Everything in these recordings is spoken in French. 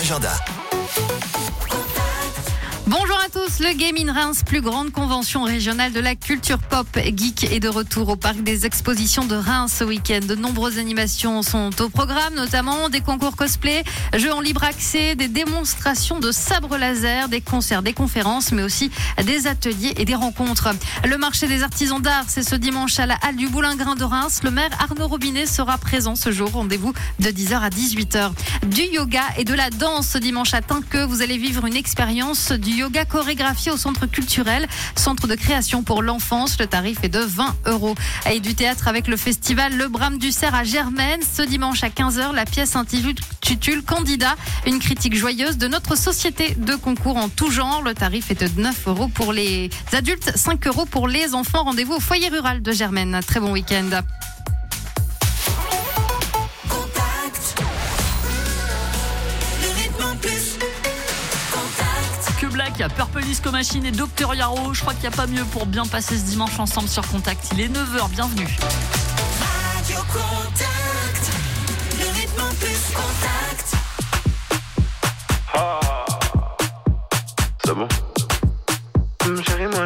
l'agenda. Bonjour à tous, le Game in Reims, plus grande convention régionale de la culture pop geek, est de retour au parc des expositions de Reims ce week-end. De nombreuses animations sont au programme, notamment des concours cosplay, jeux en libre accès, des démonstrations de sabres laser, des concerts, des conférences, mais aussi des ateliers et des rencontres. Le marché des artisans d'art, c'est ce dimanche à la Halle du Boulingrin de Reims. Le maire Arnaud Robinet sera présent ce jour, rendez-vous de 10h à 18h. Du yoga et de la danse ce dimanche à Tinqueux, vous allez vivre une expérience du yoga chorégraphié au centre culturel, centre de création pour l'enfance. Le tarif est de 20 €. Et du théâtre avec le festival Le Brame du Cerf à Germaine. Ce dimanche à 15h, la pièce intitule Candidat, une critique joyeuse de notre société de concours en tout genre. Le tarif est de 9 € pour les adultes, 5 € pour les enfants. Rendez-vous au foyer rural de Germaine. Très bon week-end. Black, il y a Purple Disco Machine et Dr Yaro. Je crois qu'il n'y a pas mieux pour bien passer ce dimanche ensemble sur Contact. Il est 9h, bienvenue. Radio Contact, le rythme en plus Contact. Ah, c'est bon. Chérie, moi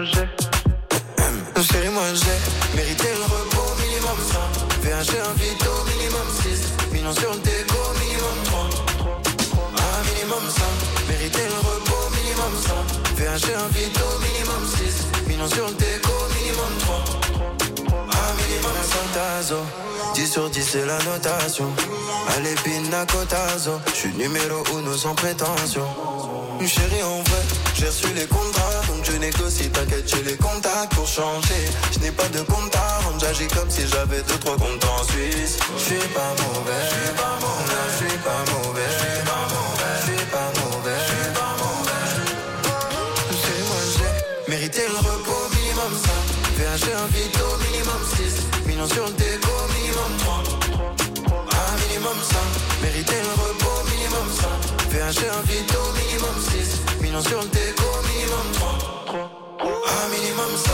j'ai mérité le repos minimum 100. VHG invite au minimum 6. Millions sur le déco minimum 3. Ah, minimum 100. Mérité le repos minimum 100. VHG invite au minimum 6. Millions sur le déco minimum 3. Ah, minimum 100 tazo. 10 sur 10 c'est la notation. Allez pina cotazo. J'suis numéro 1 sans prétention. Chérie en vrai, j'ai reçu les contrats. Donc je négocie, t'inquiète j'ai les contacts pour changer. Je n'ai pas de compte à rendre, j'agis comme si j'avais 2-3 comptes en Suisse. J'suis pas mauvais, j'suis pas mauvais, j'suis pas mauvais, j'suis pas mauvais, j'suis pas mauvais, j'suis pas mauvais. Chérie moi j'ai mérité le repos minimum 5. VHG invite au minimum 6. Millions sur le déco minimum 3. Ah minimum 5. Mérité le repos minimum 5. VHG invite au minimum 6. Millions sur le déco minimum 3. Ah minimum 5.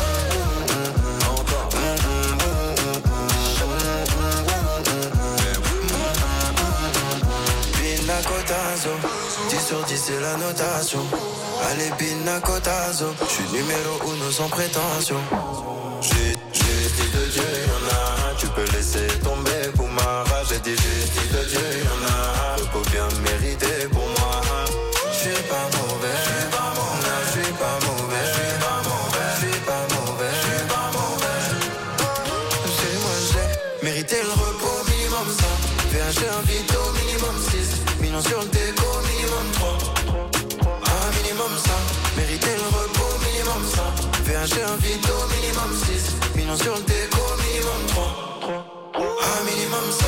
Pina cotazo. 10 sur 10 c'est la notation. Allez pina cotazo. J'suis numéro 1 sans prétention. J'ai justice de Dieu, y'en a. Tu peux laisser tomber pour ma rage. J'ai dit justice de Dieu, y'en a. Faut bien mériter pour moi. J'suis pas mauvais, j'suis pas mauvais, j'suis pas mauvais, j'suis pas mauvais, j'suis pas mauvais, j'suis pas mauvais. Chérie moi j'ai mérité le repos minimum 100. VHG invite au minimum 6. Millions sur le déco minimum 3. Ah minimum 100. Mérité le repos minimum 100. VHG invite au minimum 6. Millions sur le déco minimum 3. Ah minimum 100.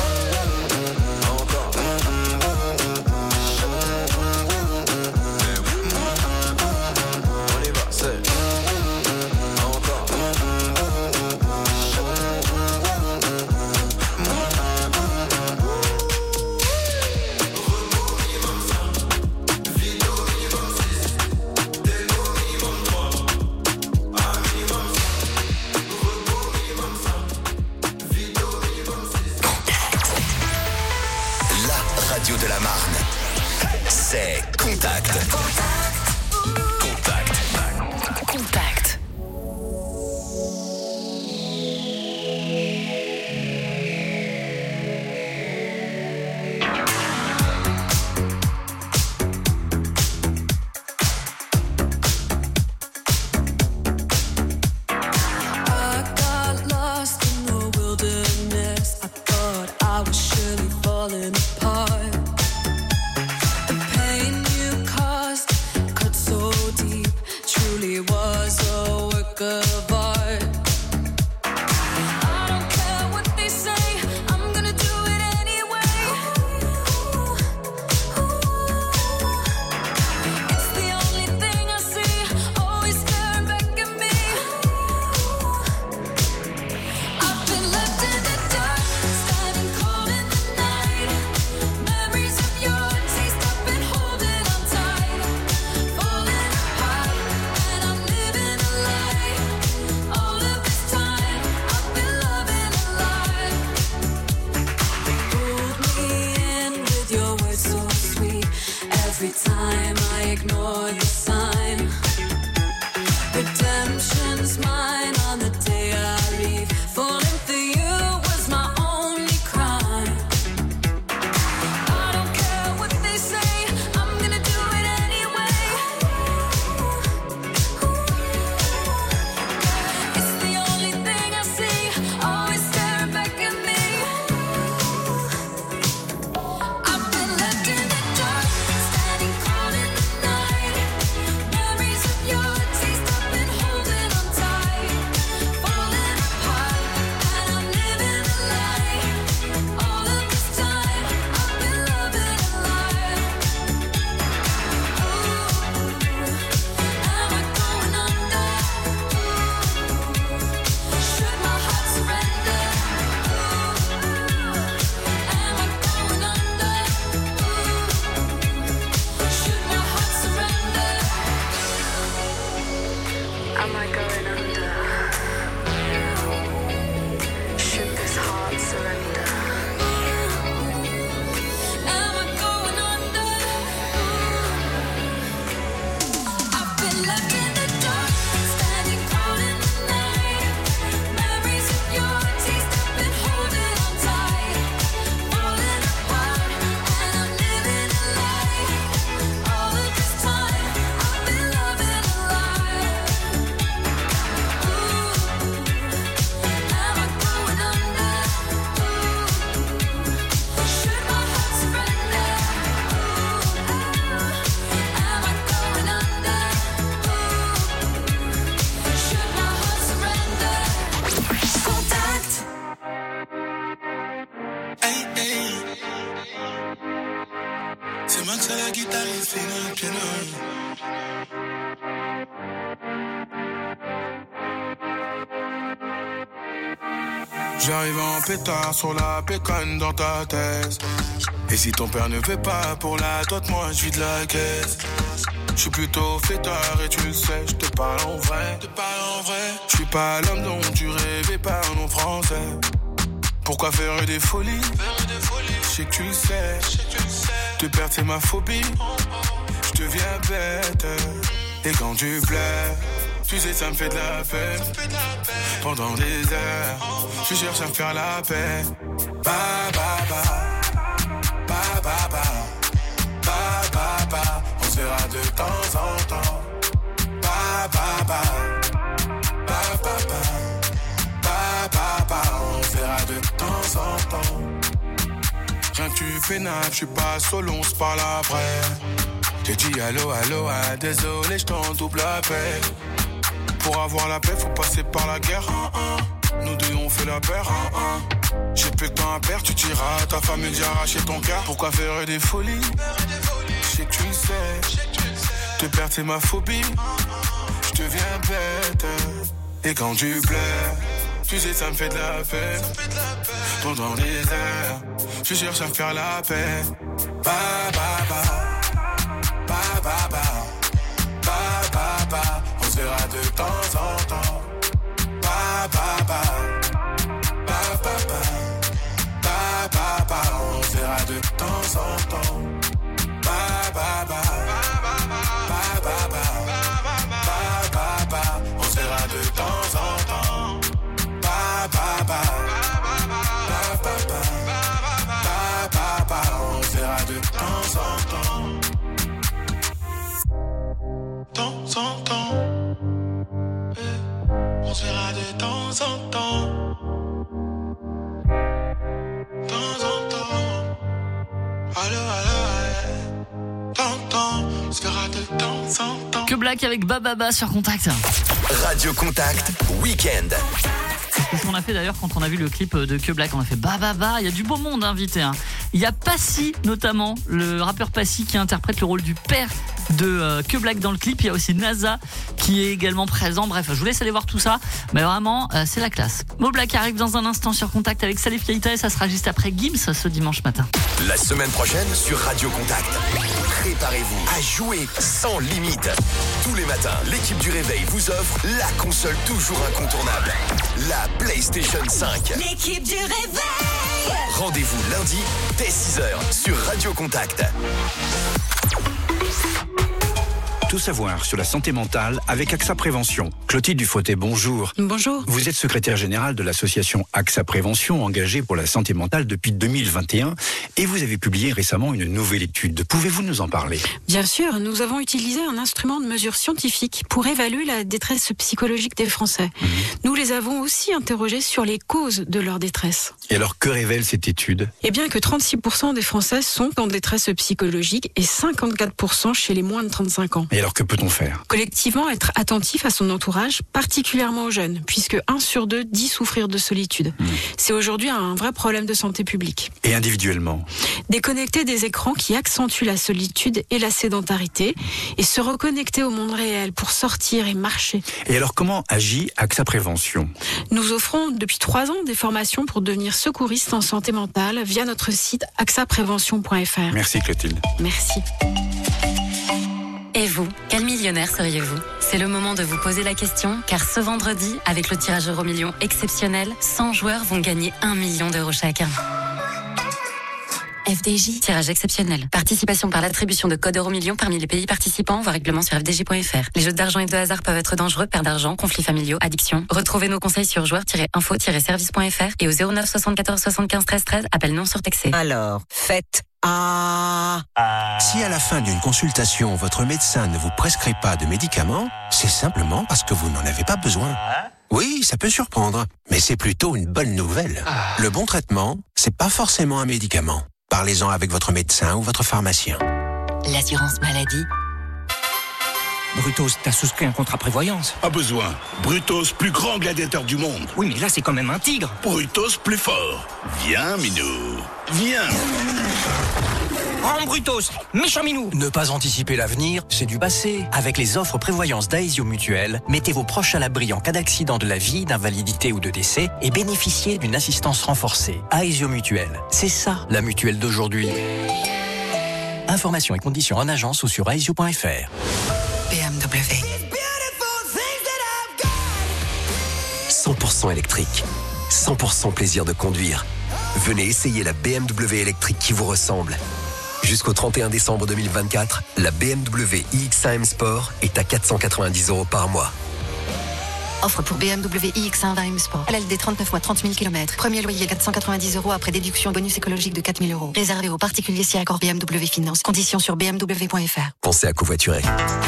De la Marne, c'est Contact. Contact. I got lost in the wilderness. I thought I was surely falling apart. The pain you caused time I ignore the sign. Redemption's mine on the day I leave. Falling for you was my only crime. I don't care what they say, I'm gonna do it anyway. It's the only thing I see, always staring back at me. I've been left in the dark, standing cold in the night. Memories of your taste, I've been holding on tight. Falling apart, and I'm living a lie. All of this time, I've been loving a lie. Am I going under? Should my heart surrender? Am I going under? Should my heart surrender? Am I going under? Should this heart surrender? Am I going under? I've been left in the dark, standing cold in the night. Memories of your taste, I've been holding on tight. Falling apart, and I'm living a lie. All of this time, I've been loving a lie. Am I going under? Should my heart surrender? Am I going under? Should my heart surrender? Contact. Hey, hey. C'est moi que c'est la guitare et c'est le piano. J'arrive en pétard sur la pécane dans ta thèse. Et si ton père ne fait pas pour la dot, moi je vide la caisse. Je suis plutôt fêtard et tu le sais, je te parle en vrai. Je suis pas l'homme dont tu rêvais par nom français. Pourquoi faire des folies? Je sais que tu le sais. Te perdre c'est ma phobie. Je deviens bête. Et quand tu plais, tu sais ça me fait de la peine. Pendant des heures, tu cherches à me faire la paix. Ba ba ba, ba ba ba, ba ba ba. On se verra de temps en temps. Ba ba ba, ba ba ba, ba ba ba. On se verra de temps en temps. Rien que tu pénates, je suis pas solo, on se parle après. J'ai dit allô, allô, ah, désolé, je t'en double appel. Pour avoir la paix, faut passer par la guerre. Nous deux, on fait la paire. J'ai plus le temps à perdre, tu tiras à ta femme et dis arracher ton cœur. Pourquoi faire des folies? Je sais que tu le sais. Te perdre, c'est ma phobie. Je deviens bête. Et quand tu plais, tu sais, ça me fait de la peine. Pendant des heures, tu cherches à me faire la paix. Ba ba ba, ba ba ba, ba ba ba. On se verra de temps en temps. Ba ba ba, ba ba ba, ba ba ba. On se verra de temps en temps. Ba ba ba, ba ba ba, ba ba ba. On se verra de temps en temps. Ba ba ba, ba ba ba, ba ba ba. On se verra de temps en temps. Temps en temps. On se verra de temps en temps. Temps en temps. Allô, allô, Temps, on se verra de temps en temps. Que Black avec Bababa sur Contact. Radio Contact Weekend. C'est ce qu'on a fait d'ailleurs quand on a vu le clip de Que Black. On a fait Bababa. Il y a du beau monde invité. Hein. Il y a Passy notamment, le rappeur Passy qui interprète le rôle du père de Que Black dans le clip. Il y a aussi NASA qui est également présent. Bref, je vous laisse aller voir tout ça. Mais vraiment, c'est la classe. Mo Black arrive dans un instant sur Contact avec Salif Keita et ça sera juste après Gims ce dimanche matin. La semaine prochaine sur Radio Contact. Préparez-vous à jouer sans limite. Tous les matins, l'équipe du réveil vous offre la console toujours incontournable, la PlayStation 5. L'équipe du réveil. Rendez-vous lundi dès 6h sur Radio Contact. tout savoir sur la santé mentale avec AXA Prévention. Clotilde Dufauté, bonjour. Bonjour. Vous êtes secrétaire générale de l'association AXA Prévention, engagée pour la santé mentale depuis 2021, et vous avez publié récemment une nouvelle étude. Pouvez-vous nous en parler? Bien sûr, nous avons utilisé un instrument de mesure scientifique pour évaluer la détresse psychologique des Français. Nous les avons aussi interrogés sur les causes de leur détresse. Et alors, que révèle cette étude? Eh bien que 36% des Français sont en détresse psychologique et 54% chez les moins de 35 ans. Et alors, que peut-on faire? Collectivement, être attentif à son entourage, particulièrement aux jeunes, puisque 1 sur 2 dit souffrir de solitude. C'est aujourd'hui un vrai problème de santé publique. Et individuellement? Déconnecter des écrans qui accentuent la solitude et la sédentarité, et se reconnecter au monde réel pour sortir et marcher. Et alors, comment agit AXA Prévention? Nous offrons depuis 3 ans des formations pour devenir secouriste en santé mentale via notre site axaprévention.fr. Merci Clotilde. Merci. Et vous, quel millionnaire seriez-vous? C'est le moment de vous poser la question, car ce vendredi, avec le tirage Euromillions exceptionnel, 100 joueurs vont gagner 1 million d'euros chacun. FDJ. Tirage exceptionnel. Participation par l'attribution de codes Euromillions parmi les pays participants. Voir règlement sur fdj.fr. Les jeux d'argent et de hasard peuvent être dangereux. Perte d'argent, conflits familiaux, addiction. Retrouvez nos conseils sur joueurs-info-service.fr et au 09 74 75 13 13. Appel non surtaxé. Alors, faites Si à la fin d'une consultation, votre médecin ne vous prescrit pas de médicaments, c'est simplement parce que vous n'en avez pas besoin. Oui, ça peut surprendre, mais c'est plutôt une bonne nouvelle. Le bon traitement, c'est pas forcément un médicament. Parlez-en avec votre médecin ou votre pharmacien. L'assurance maladie. Brutos, t'as souscrit un contrat prévoyance? Pas besoin. Brutos, plus grand gladiateur du monde. Oui, mais là, c'est quand même un tigre. Brutos, plus fort. Viens, Minou. Viens. Oh, Brutos, méchant minou. Ne pas anticiper l'avenir, c'est du passé. Avec les offres prévoyance d'Aesio Mutuelle, mettez vos proches à l'abri en cas d'accident de la vie, d'invalidité ou de décès et bénéficiez d'une assistance renforcée. Aesio Mutuelle, c'est ça la mutuelle d'aujourd'hui. Informations et conditions en agence ou sur aesio.fr. BMW. 100% électrique. 100% plaisir de conduire. Venez essayer la BMW électrique qui vous ressemble. Jusqu'au 31 décembre 2024, la BMW iX1 M Sport est à 490 € par mois. Offre pour BMW iX1 M Sport. LLD 39 mois, 30 000 km. Premier loyer 490 € après déduction bonus écologique de 4 000 €. Réservé aux particuliers si accord BMW Finance. Conditions sur bmw.fr. Pensez à covoiturer.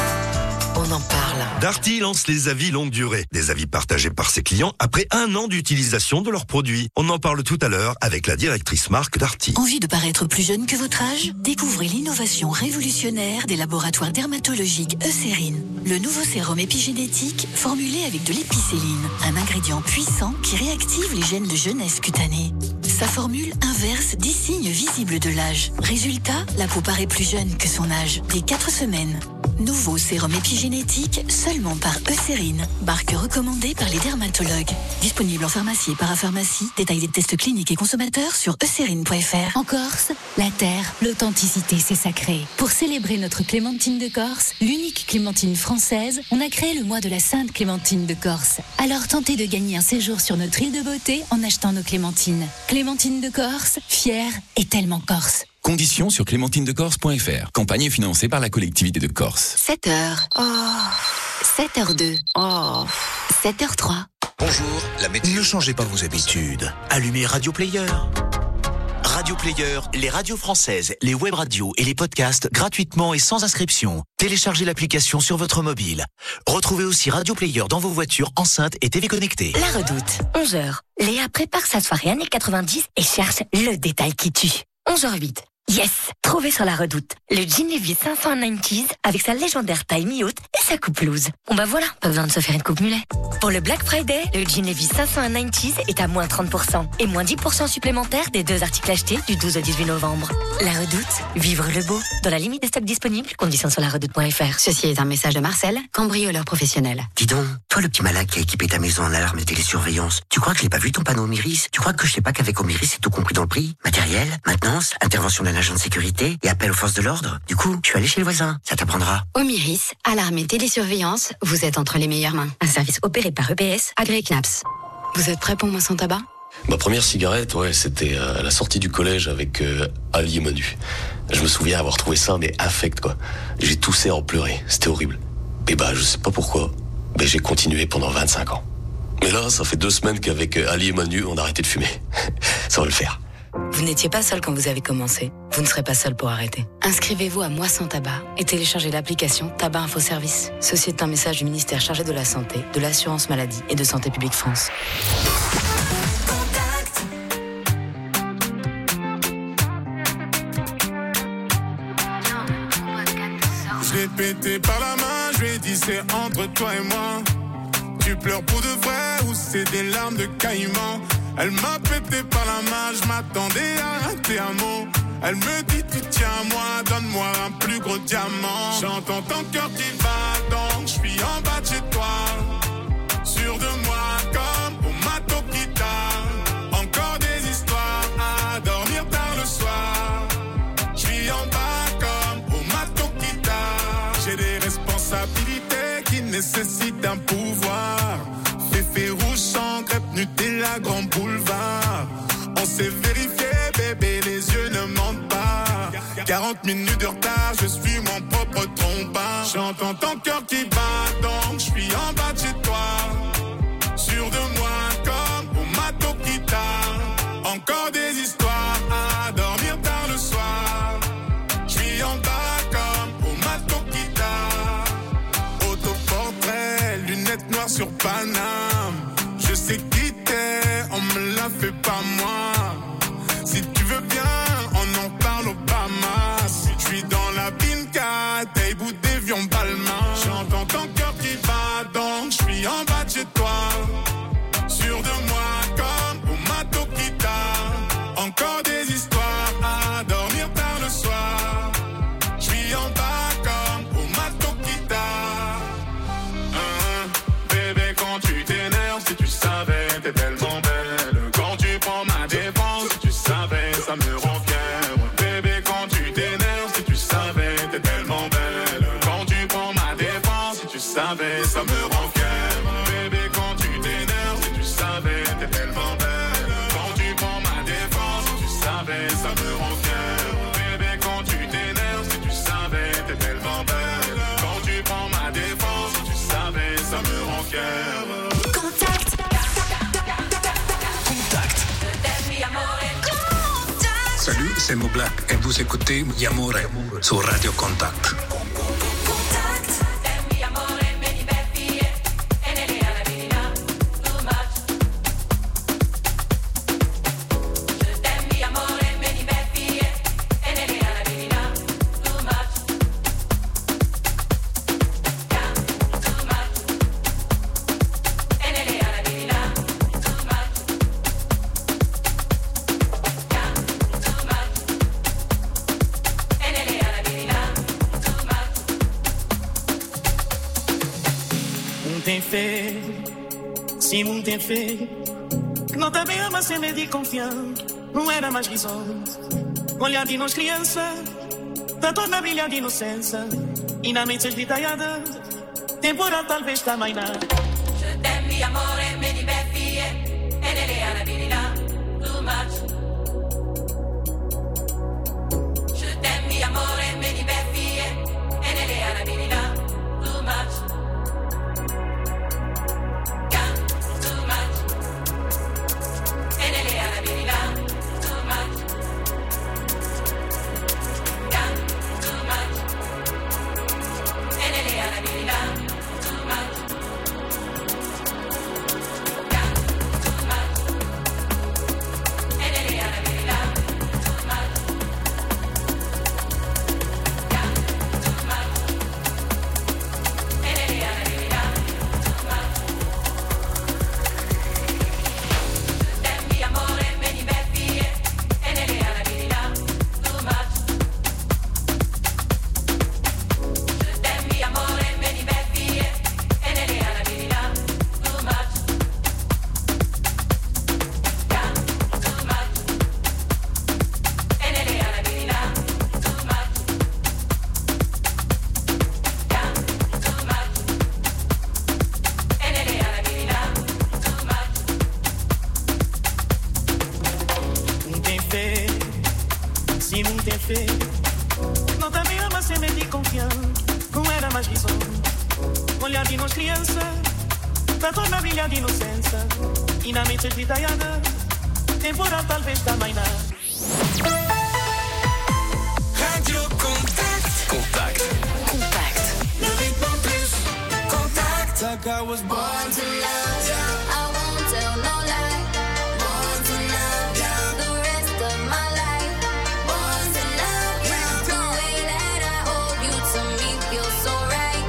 On en parle. Darty lance les avis longue durée. Des avis partagés par ses clients après 1 an d'utilisation de leurs produits. On en parle tout à l'heure avec la directrice marque Darty. Envie de paraître plus jeune que votre âge? Découvrez l'innovation révolutionnaire des laboratoires dermatologiques Eucérine. Le nouveau sérum épigénétique formulé avec de l'épicéline. Un ingrédient puissant qui réactive les gènes de jeunesse cutanée. Sa formule inverse des signes visibles de l'âge. Résultat, la peau paraît plus jeune que son âge. Dès 4 semaines. Nouveau sérum épigénétique seulement par Eucérine. Marque recommandée par les dermatologues. Disponible en pharmacie et parapharmacie. Détail des tests cliniques et consommateurs sur eucérine.fr. En Corse, la terre, l'authenticité, c'est sacré. Pour célébrer notre Clémentine de Corse, l'unique Clémentine française, on a créé le mois de la Sainte Clémentine de Corse. Alors tentez de gagner un séjour sur notre île de beauté en achetant nos clémentines. Clémentine de Corse, fière et tellement corse. Conditions sur clémentinedecorse.fr. Campagne financée par la collectivité de Corse. 7h. Oh. 7h02. Oh. 7h03. Bonjour, la météo. Ne changez pas vos habitudes. Allumez Radio Player. Radio Player, les radios françaises, les web radios et les podcasts gratuitement et sans inscription. Téléchargez l'application sur votre mobile. Retrouvez aussi Radio Player dans vos voitures, enceintes et TV connectées. La Redoute, 11h. Léa prépare sa soirée années 90 et cherche le détail qui tue. 11h08. Yes! Trouvé sur la Redoute. Le jean Levi's 590s avec sa légendaire taille mi-haute et sa coupe loose. Bon bah voilà, pas besoin de se faire une coupe mulet. Pour le Black Friday, le jean Levi's 590s est à moins 30% et moins 10% supplémentaires des 2 articles achetés du 12 au 18 novembre. La Redoute, vivre le beau. Dans la limite des stocks disponibles, conditions sur laredoute.fr. Ceci est un message de Marcel, cambrioleur professionnel. Dis donc, toi le petit malin qui a équipé ta maison en alarme de télésurveillance, tu crois que je n'ai pas vu ton panneau Omiris? Tu crois que je sais pas qu'avec Omiris c'est tout compris dans le prix? Matériel, maintenance, intervention d'un agent de sécurité et appel aux forces de l'ordre? Du coup, je suis allé chez le voisin, ça t'apprendra. Omiris, alarme et télésurveillance, vous êtes entre les meilleures mains. Un service opéré par EPS, agréé CNAPS. Vous êtes prêts pour moi sans tabac? Ma première cigarette, c'était à la sortie du collège avec Ali et Manu. Je me souviens avoir trouvé ça, mais affect, quoi. J'ai toussé en pleuré, c'était horrible. Et je sais pas pourquoi, mais j'ai continué pendant 25 ans. Mais là, ça fait 2 semaines qu'avec Ali et Manu, on a arrêté de fumer. Ça va le faire. Vous n'étiez pas seul quand vous avez commencé. Vous ne serez pas seul pour arrêter. Inscrivez-vous à Moi Sans Tabac et téléchargez l'application Tabac Info Service. Ceci est un message du ministère chargé de la Santé, de l'Assurance Maladie et de Santé Publique France. Je l'ai pété par la main, je lui ai dit c'est entre toi et moi. Tu pleures pour de vrai ou c'est des larmes de caïman? Elle m'a pété par la main, je m'attendais à rater un mot. Elle me dit tu tiens à moi, donne-moi un plus gros diamant. J'entends ton cœur qui bat, donc je suis en bas de chez toi. Sûr de moi comme au mato guitare. Encore des histoires à dormir tard le soir. Je suis en bas comme au mato guitare. J'ai des responsabilités qui nécessitent un pouvoir. Féfé rouge sans crêpe Nutella Grand Boulevard. On s'est vérifié bébé, les yeux ne mentent pas. 40 minutes de retard, je suis mon propre trompin. J'entends ton cœur qui bat, donc je suis en bas de chez toi. Sûr de moi comme au mato guitare. Encore des histoires à dormir tard le soir. Je suis en bas comme au mato guitare. Autoportrait, lunettes noires sur Paname. Je sais qui t'es, on me l'a fait pas moi. Si tu veux bien, on en parle au Bahamas. Je suis dans la Binka, t'es bout d'évion Balmain. J'entends ton cœur qui bat, donc je suis en bas de chez toi. Sûr de moi comme au mato guitare. Encore des histoires à dormir tard le soir. Je suis en bas comme au mato guitare. Bébé, quand tu t'énerves, si tu savais, t'es tellement belle. Quand tu prends ma défense, si tu savais, ça me rend fier. Bébé, quand tu t'énerves, si tu savais, t'es tellement belle. Quand tu prends ma défense, si tu savais, ça me rend fier. Bébé, quand tu t'énerves, si tu savais, t'es tellement belle. Quand tu prends ma défense, si tu savais, ça me rend fier. Bébé, quand tu t'énerves, si tu savais, t'es tellement belle. Quand tu prends ma défense, si tu savais, ça me rend fier. Salut, c'est Mo Black et vous écoutez Yamore sur Radio Contact. Se não tem fé, não tá bem, mas sem medo de confiar. Não era mais risões. Olhar de nós criança, tá toda brilhante de inocência. E na mente esgritaiada, temporal talvez também não. Je t'aime, mi amore, me diverti, nelle arabilità, too much. Je t'aime, mi amore, me diverti, nelle arabilità, too much. fé. Não tá me ama sem me de confiança. Não era mais visão. Olhar de nós criança. Da torna brilha de inocência. E na mente esvidaiada. Temporal talvez também não. Radio Contact. Contact. Contact. Le rythme plus. Contact. Like I was born to love ya. I won't tell no lie. Born to love ya. The rest of my life. Born to love ya. The way that I hold you to me feels so right.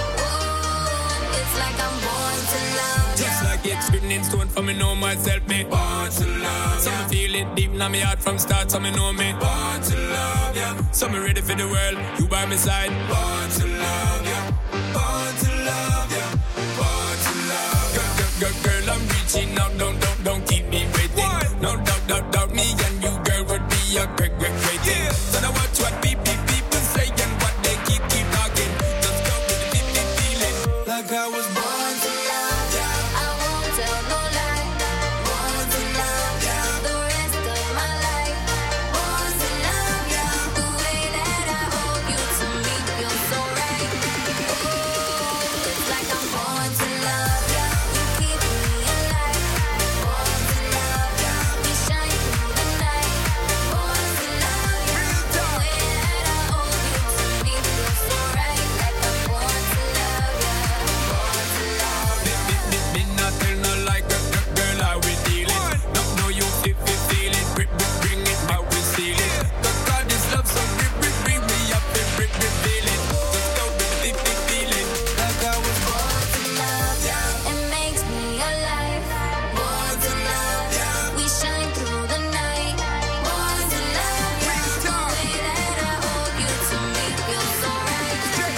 Oh, it's like I'm born to love ya. Just like it's written in stone for me know myself, me born to love ya. Some feel it deep in my heart from start, so me know me born to love ya. So me ready for the world, you by my side. Born to love ya. Born to love ya. Born to love ya. Girl, I'm reaching out, don't keep me waiting. What? No doubt, me and you, girl, would be a great thing. Yeah. So now watch what people say and what they keep talking. Just go with the feeling. Like I was born to love ya. I won't tell no lie. Born to love ya. The rest of my life. Born to love ya. The way that I hold you to me feels so right. Oh, it's like I'm born to love ya. You keep me alive. Born to love ya. We shine through the night. Born to love ya. The way that I hold you to me feels so right. Like I'm born to love ya. Born to love ya. Me not tell no like girl, how we dealing. No, you if you feel it, bring it, how we steal it. God, this love so bring me up and feel it. Just go with the feeling. Like I was born to love ya. It makes me alive. Born to love ya. We shine through the night. Born to love ya. The way that I hold you to me feels so right.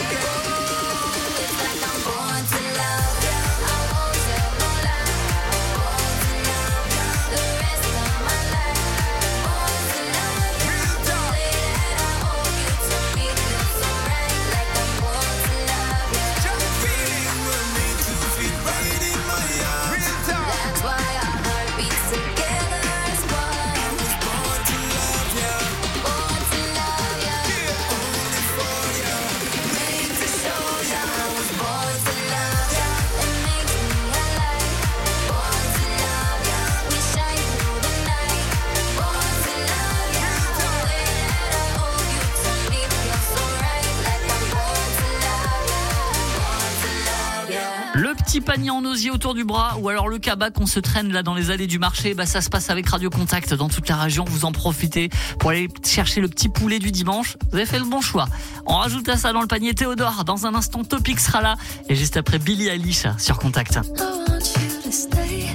Oh, it's like I'm born to love ya. I won't tell no lie. Born to love ya. The rest of my life. Born to love ya. The way that I hold you to me feels so right. Like I'm born to love ya. Feeling we're made to fit right in my arms. That's why our heart beats together as one. I was born to love ya. Born to love ya. Only for ya. Made to show ya. I was born to love ya. It makes me alive. Born to love ya. We shine through the night. Born to love ya. The way that I hold you to me feels so right. Like I'm born to love ya. Born to love ya. Le petit panier en osier autour du bras ou alors le cabas qu'on se traîne là dans les allées du marché, ça se passe avec Radio Contact dans toute la région. Vous en profitez pour aller chercher le petit poulet du dimanche. Vous avez fait le bon choix. On rajoute à ça dans le panier Théodore. Dans un instant, Topic sera là et juste après Billie Eilish sur Contact. I want you to stay.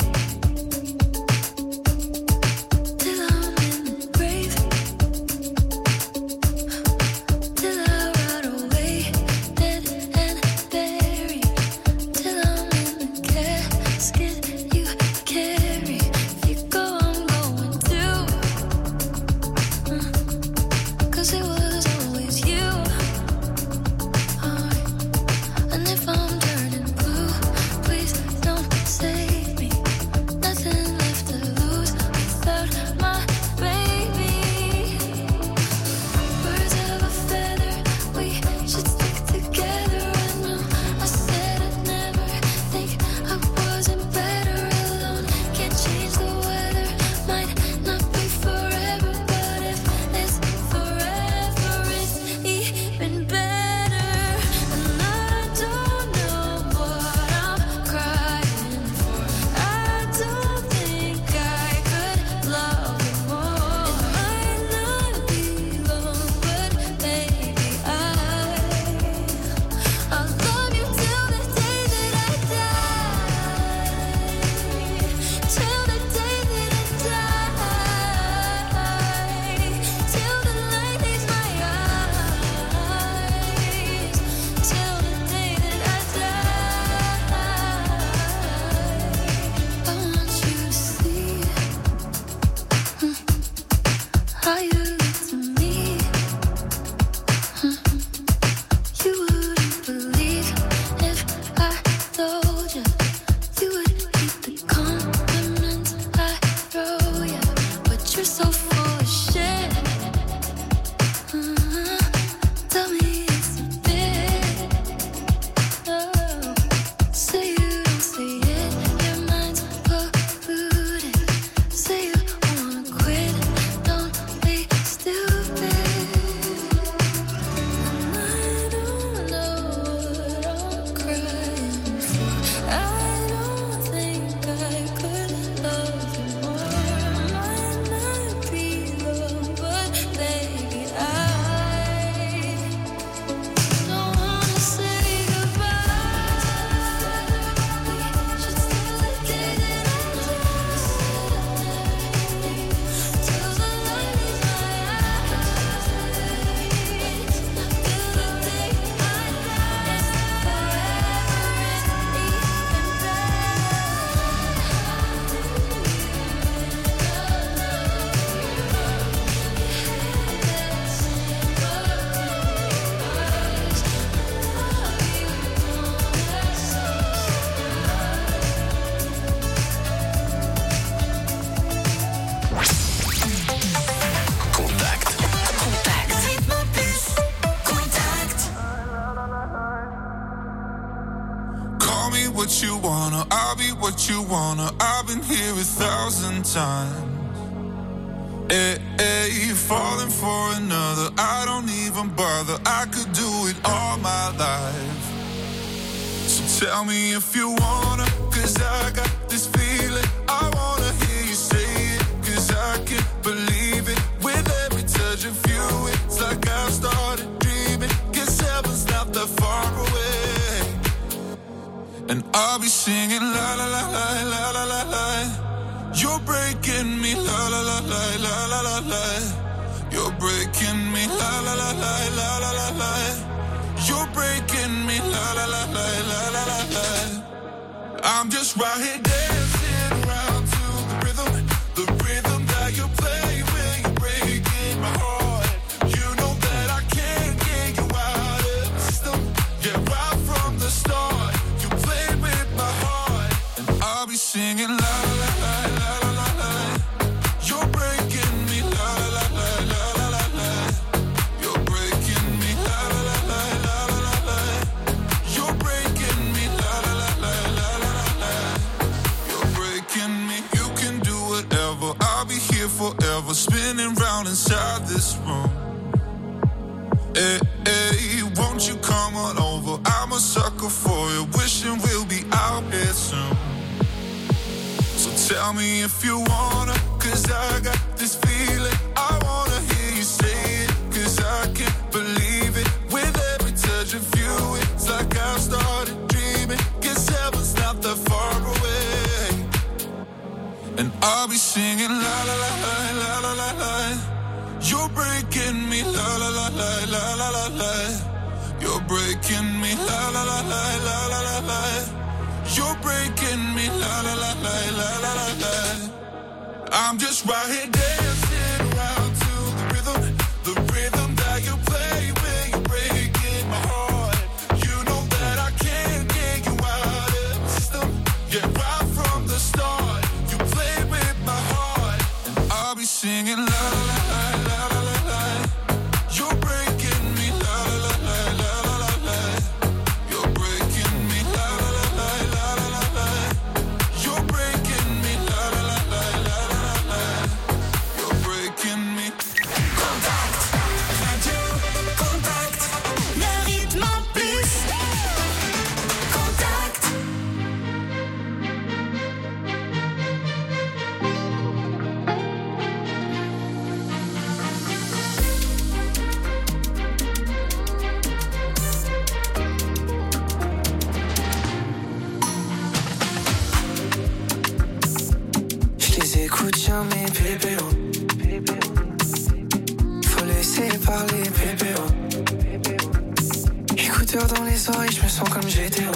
Till I'm in the grave. Till I rot away, dead and buried. Till I'm in the casket you carry. If you go, I'm going too. 'Cause it was always you. And if I'm turning blue, please don't save me. Nothing left to lose without my baby. Birds of a feather, we should stick together. I know I said I'd never think I wasn't better alone. Can't change the weather, might not be forever, but if it's forever, it's even better. And I don't know what I'm crying for. I don't think I could love you more. It might not be long, but maybe I'll love you till the day that I die. Till the day that I die. Till the light leaves my eyes. Till the day that I die. I want you to see how you look to me. You wouldn't believe if I told you. You would hate the compliments I throw you. But you're so full of shit. what you wanna. I've been here 1,000 times. Hey, falling for another, I don't even bother. I could do it all my life. So tell me if you wanna, cause I got this feeling. I wanna hear you say it, cause I can't believe it. With every touch of you, it's like I've started dreaming. Cause heaven's not that far away. And I'll be singing la la la la la la la la. You're breaking me, la la la la la la la la. You're breaking me, la la la la la la la la. You're breaking me, la la la la la la la la. I'm just right here dancing around to the rhythm that you play when you're breaking my heart. You know that I can't get you out of the system. Yeah, right from the start, you played with my heart, and I'll be singing la la la la la la la. You're breaking me, la la la la la la la. You're breaking me, la la la la la la la la. You're breaking me, la la la la la la la la. You're breaking me. You can do whatever. I'll be here forever, spinning round inside this room. Hey, hey, won't you come on over? I'm a sucker for you, wishing we'll be out here soon. So tell me if you wanna, cause I got this feeling. I wanna hear you say it, cause I can't believe it. With every touch of you, it's like I've started dreaming. Cause heaven's not that far away. And I'll be singing la la la la la la la la. You're breaking me, la la la la la la la la. You're breaking me, la la la la la la la la. You're breaking me, la la la la la la la la. I'm just right here dancing around to the rhythm that you play when you're breaking my heart. You know that I can't get you out of the system. Yeah, right from the start, you played with my heart, and I'll be singing la la la la la la la. You're breaking me, la la la la la la la. You're breaking me, la la la la la la la la. You're breaking me, la la la la la la la la. You're breaking me. Contact, Radio Contact, le rythme en plus. Contact. Je les écoute jamais, PPO. Faut laisser parler, PPO. Écouteurs dans les oreilles, je me sens comme GTO.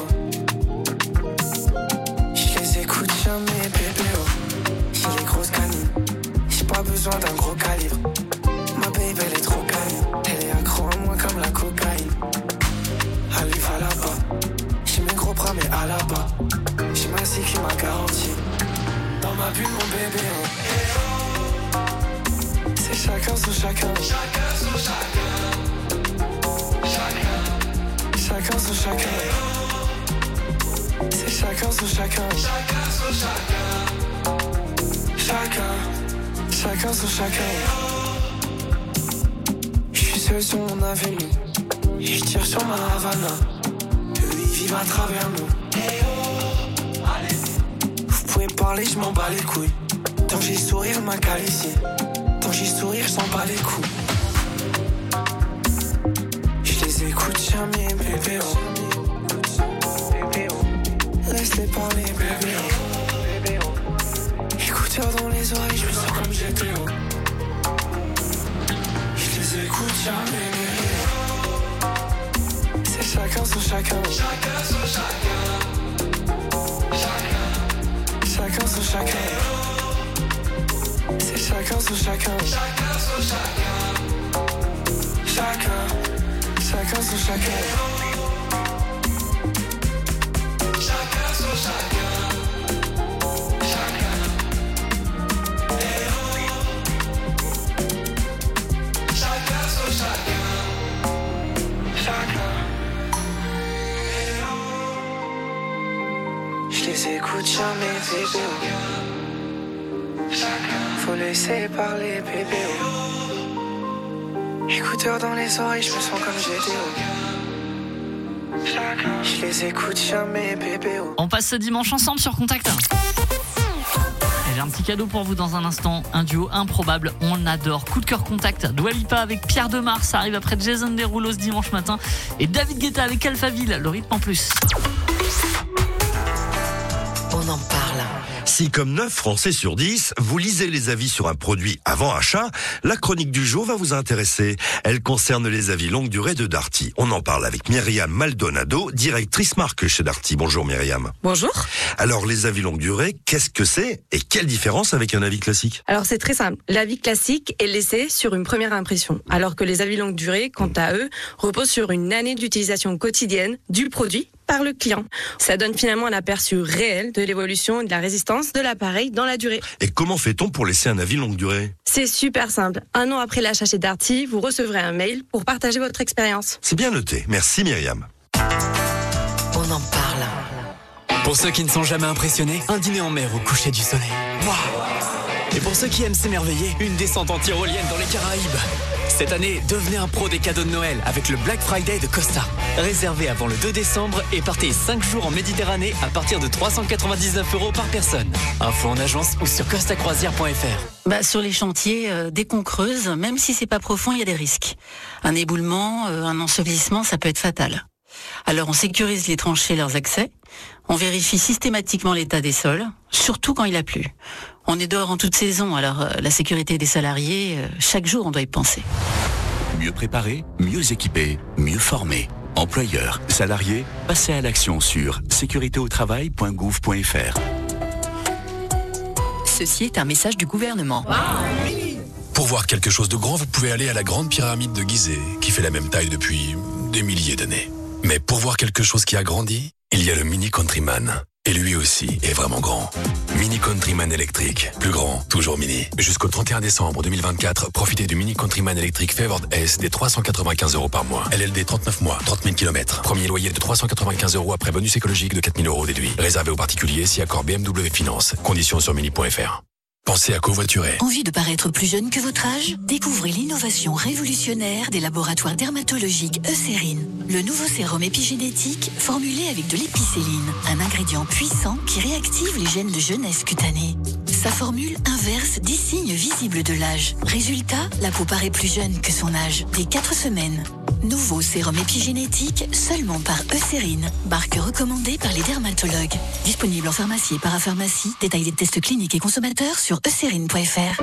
Je les écoute jamais, PPO. J'ai les grosses canines, j'ai pas besoin d'un gros calibre. Ma babe, elle est trop calme, elle est accro à moi comme la cocaïne. Allez, va là-bas, j'ai mes gros bras, mais à la bas. J'ai ma sécu, ma garantie. Dans ma bulle, mon bébé, oh. C'est chacun son chacun. Chacun son chacun. Chacun son chacun. C'est chacun son chacun. Chacun son chacun. Chacun son chacun. J'suis seul sur mon avenue. Et j'tire sur ma Havana. Eux ils vivent à travers nous. Vous pouvez parler, je m'en bats les couilles. Tant que j'ai sourire, ma calicie. Tant que j'ai sourire, je s'en bats les couilles. Je les écoute jamais, bébé. Laisse-les parler, bébé. Écouteurs dans les oreilles, je me sens comme GTO. Je les écoute jamais, bébé. C'est chacun son chacun. Chacun son chacun. Chacun son chacun. C'est chacun son chacun. Chacun son chacun. Chacun son chacun. Chacun son chacun. Chacun. Chacun son chacun. Chacun. Je les écoute jamais. jamais PPO. Faut laisser parler PPO. Écouteurs dans les oreilles, je me sens comme GTO. Je les écoute jamais PPO. On passe ce dimanche ensemble sur Contact. Et j'ai un petit cadeau pour vous dans un instant. Un duo improbable, on adore. Coup de cœur Contact, Dua Lipa avec Pierre Demar. Ça arrive après Jason Derulo ce dimanche matin. Et David Guetta avec Alphaville, le rythme en plus. On en parle. Si comme 9 Français sur 10, vous lisez les avis sur un produit avant achat, la chronique du jour va vous intéresser. Elle concerne les avis longue durée de Darty. On en parle avec Myriam Maldonado, directrice marque chez Darty. Bonjour Myriam. Bonjour. Alors les avis longue durée, qu'est-ce que c'est et quelle différence avec un avis classique? Alors c'est très simple. L'avis classique est laissé sur une première impression, alors que les avis longue durée, quant à eux, reposent sur une année d'utilisation quotidienne du produit par le client. Ça donne finalement un aperçu réel de l'évolution et de la résistance de l'appareil dans la durée. Et comment fait-on pour laisser un avis longue durée? C'est super simple. 1 an après l'achat chez Darty, vous recevrez un mail pour partager votre expérience. C'est bien noté. Merci Myriam. On en parle. Pour ceux qui ne sont jamais impressionnés, un dîner en mer au coucher du soleil. Waouh! Et pour ceux qui aiment s'émerveiller, une descente en tyrolienne dans les Caraïbes. Cette année, devenez un pro des cadeaux de Noël avec le Black Friday de Costa. Réservez avant le 2 décembre et partez 5 jours en Méditerranée à partir de 399 € par personne. Info en agence ou sur costacroisière.fr. Sur les chantiers, dès qu'on creuse, même si c'est pas profond, il y a des risques. Un éboulement, un ensevelissement, ça peut être fatal. Alors on sécurise les tranchées et leurs accès. On vérifie systématiquement l'état des sols, surtout quand il a plu. On est dehors en toute saison, alors la sécurité des salariés, chaque jour on doit y penser. Mieux préparé, mieux équipé, mieux formé. Employeurs, salariés, passez à l'action sur sécuritéautravail.gouv.fr. Ceci est un message du gouvernement. Pour voir quelque chose de grand, vous pouvez aller à la grande pyramide de Gizeh, qui fait la même taille depuis des milliers d'années. Mais pour voir quelque chose qui a grandi, il y a le Mini Countryman. Et lui aussi est vraiment grand. Mini Countryman électrique. Plus grand, toujours mini. Jusqu'au 31 décembre 2024, profitez du Mini Countryman électrique Favored S des 395 € par mois. LLD 39 mois, 30 000 km. Premier loyer de 395 € après bonus écologique de 4 000 € déduit. Réservé aux particuliers si accord BMW Finance. Conditions sur mini.fr. Pensez à covoiturer. Envie de paraître plus jeune que votre âge? Découvrez l'innovation révolutionnaire des laboratoires dermatologiques Eucérine. Le nouveau sérum épigénétique formulé avec de l'épicéline, un ingrédient puissant qui réactive les gènes de jeunesse cutanée. Sa formule inverse 10 signes visibles de l'âge. Résultat, la peau paraît plus jeune que son âge, dès 4 semaines. Nouveau sérum épigénétique seulement par Eucérine, marque recommandée par les dermatologues. Disponible en pharmacie et parapharmacie. Détail des tests cliniques et consommateurs sur eucérine.fr.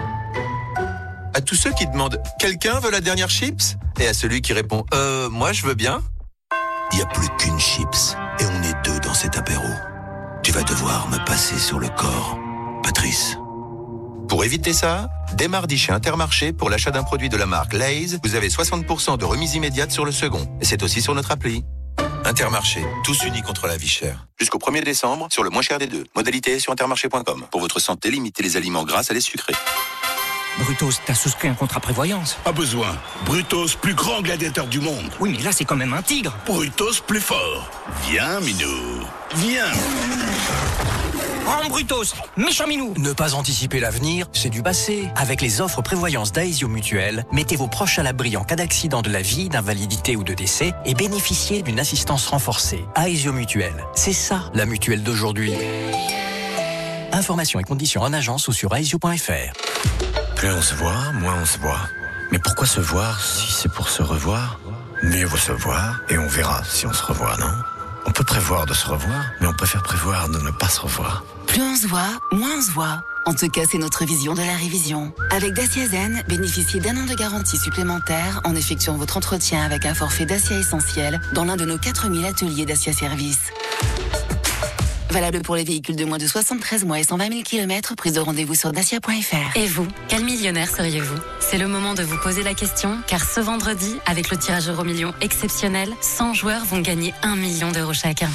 À tous ceux qui demandent « Quelqu'un veut la dernière chips ?» et à celui qui répond « Moi, je veux bien ?» Il n'y a plus qu'une chips et on est 2 dans cet apéro. Tu vas devoir me passer sur le corps, Patrice. Pour éviter ça, dès mardi chez Intermarché, pour l'achat d'un produit de la marque Lay's, vous avez 60% de remise immédiate sur le second. Et c'est aussi sur notre appli. Intermarché, tous unis contre la vie chère. Jusqu'au 1er décembre, sur le moins cher des deux. Modalité sur intermarché.com. Pour votre santé, limitez les aliments gras à les sucrés. Brutos, t'as souscrit un contrat prévoyance? Pas besoin. Brutos, plus grand gladiateur du monde. Oui, mais là, c'est quand même un tigre. Brutos, plus fort. Viens, Minou. Viens. Rends Brutos, méchant minou. Ne pas anticiper l'avenir, c'est du passé. Avec les offres prévoyance d'Aesio Mutuelle, mettez vos proches à l'abri en cas d'accident de la vie, d'invalidité ou de décès et bénéficiez d'une assistance renforcée. Aesio Mutuelle, c'est ça la mutuelle d'aujourd'hui. Informations et conditions en agence ou sur aesio.fr. Plus on se voit, moins on se voit. Mais pourquoi se voir si c'est pour se revoir? Mieux vaut se voir et on verra si on se revoit, non? On peut prévoir de se revoir, mais on préfère prévoir de ne pas se revoir. Plus on se voit, moins on se voit. En tout cas, c'est notre vision de la révision. Avec Dacia Zen, bénéficiez d'1 an de garantie supplémentaire en effectuant votre entretien avec un forfait Dacia Essentiel dans l'un de nos 4000 ateliers Dacia Service. Valable pour les véhicules de moins de 73 mois et 120 000 km, prise de rendez-vous sur dacia.fr. Et vous, quel millionnaire seriez-vous? C'est le moment de vous poser la question, car ce vendredi, avec le tirage Euromillions exceptionnel, 100 joueurs vont gagner 1 million d'euros chacun.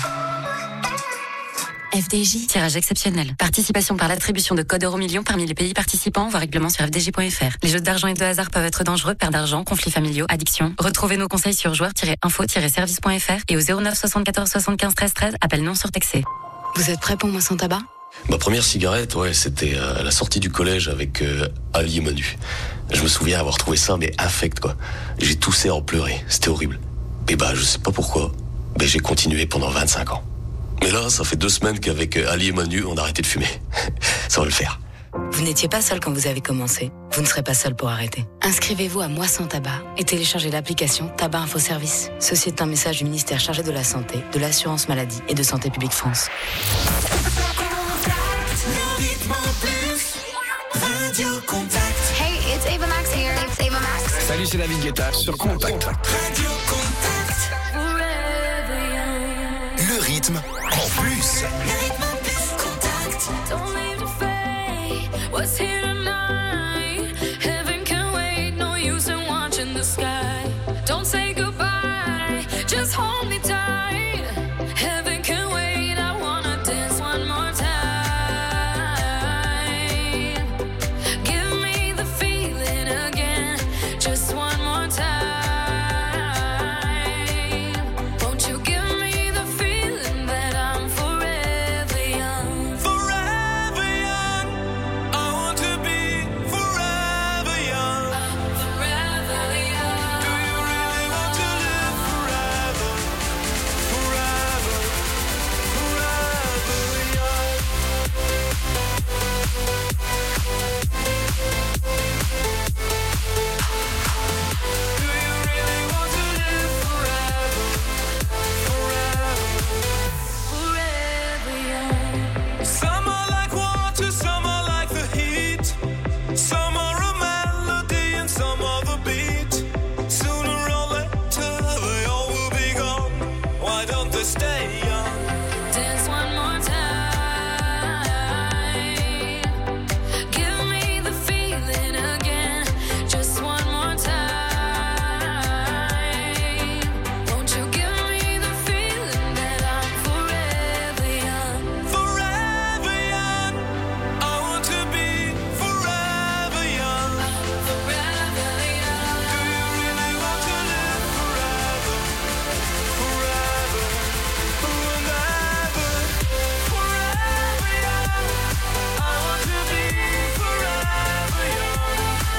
FDJ. Tirage exceptionnel. Participation par l'attribution de codes Euromillions parmi les pays participants, voire règlement sur fdj.fr. Les jeux d'argent et de hasard peuvent être dangereux, perte d'argent, conflits familiaux, addiction. Retrouvez nos conseils sur joueurs-info-service.fr et au 09 74 75 13 13, appel non surtaxé. Vous êtes prêts pour Moi sans tabac? Ma première cigarette, ouais, c'était à la sortie du collège avec Ali et Manu. Je me souviens avoir trouvé ça, mais infect, quoi. J'ai toussé à en pleurer, c'était horrible. Et bah, je sais pas pourquoi, mais j'ai continué pendant 25 ans. Mais là, ça fait 2 semaines qu'avec Ali et Manu, on a arrêté de fumer. Ça va le faire. Vous n'étiez pas seul quand vous avez commencé. Vous ne serez pas seul pour arrêter. Inscrivez-vous à Moi sans tabac et téléchargez l'application Tabac Info Service. Ceci est un message du ministère chargé de la Santé, de l'Assurance Maladie et de Santé Publique France. Hey, it's Ava Max here. It's Ava Max. Salut, c'est David Guetta sur Contact. Le rythme en plus. Don't leave the fade. What's here tonight? Heaven can wait. No use in watching the sky. Don't say goodbye. Just hold me tight. Heaven can wait. I wanna dance one more time. Give me the feeling again. Just one more time. Won't you give me the feeling that I'm forever young? Forever young. I want to be forever young. Forever young. Do you really want to live forever? Forever, forever young. Do you really want to live forever? Forever young. Some are like water, some are like the heat. Some are a melody and some are the beat. Sooner or later they all will be gone. Why don't they stay young? Dance one more time. Give me the feeling again. Just one more time. Won't you give me the feeling that I'm forever young? Forever young. I want to be forever young. Forever young. Do you really want to live forever? Forever, forever, forever young. I want to be forever young.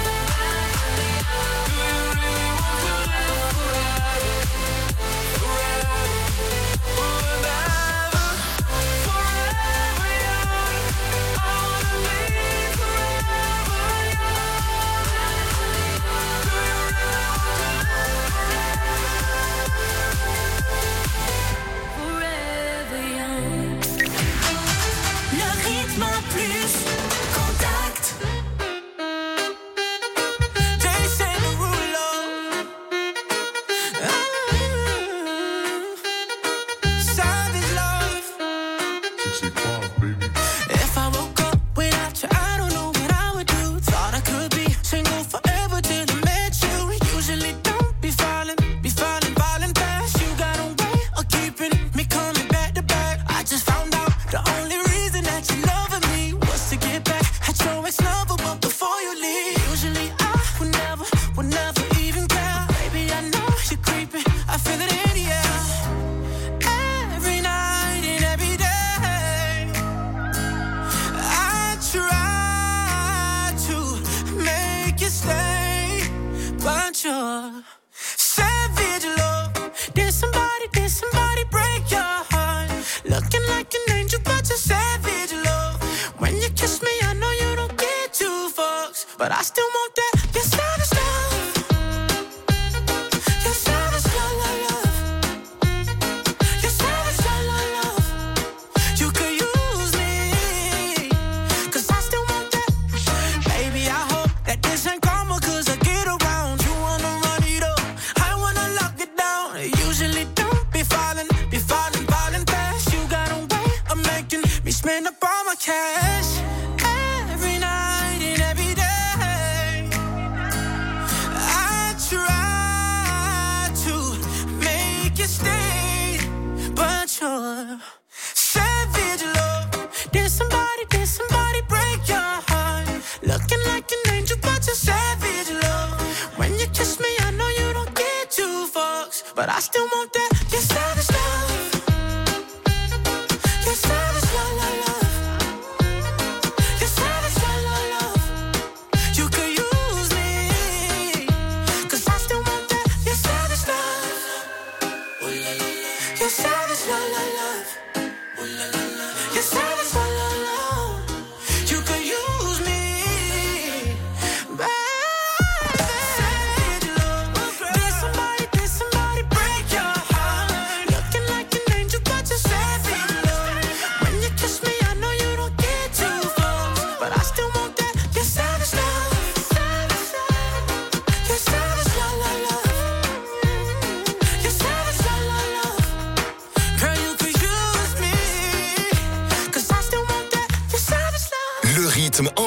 Do you really want to live forever? Forever, forever, forever young. I want to be forever young. Do you really Forever young. Le rythme plus. Contact. Jason Derulo. Savage love. If I woke up without you, I don't know what I would do. Thought I could be single forever till I met you. Usually don't be falling fast. You got a way of keeping me coming back to back. I just found out the only reason that you loving me was to get back at your ex-lover, but before you leave, usually I would never even care. Baby, I know you're creeping, I feel it in the air. Every night and every day, I try to make you stay, but you're savage love. Did somebody break your heart? Looking like an angel, but you're savage love. When you kiss me, I know you don't get 2 fucks, but I still want that. You're savage love. You're savage love. You're savage love. You could use me, 'cause I still want that. Baby, I hope that this ain't karma, 'cause I get around. You wanna run it up, I wanna lock it down. Usually don't be falling fast. You got a way of making me spend up all my cash. Every night and every day, I try to make you stay, but you're savage love. Did somebody break your heart? Looking like an angel, but you're savage love. When you kiss me, I know you don't get 2 fucks, but I still want that. You're savage love. You're savage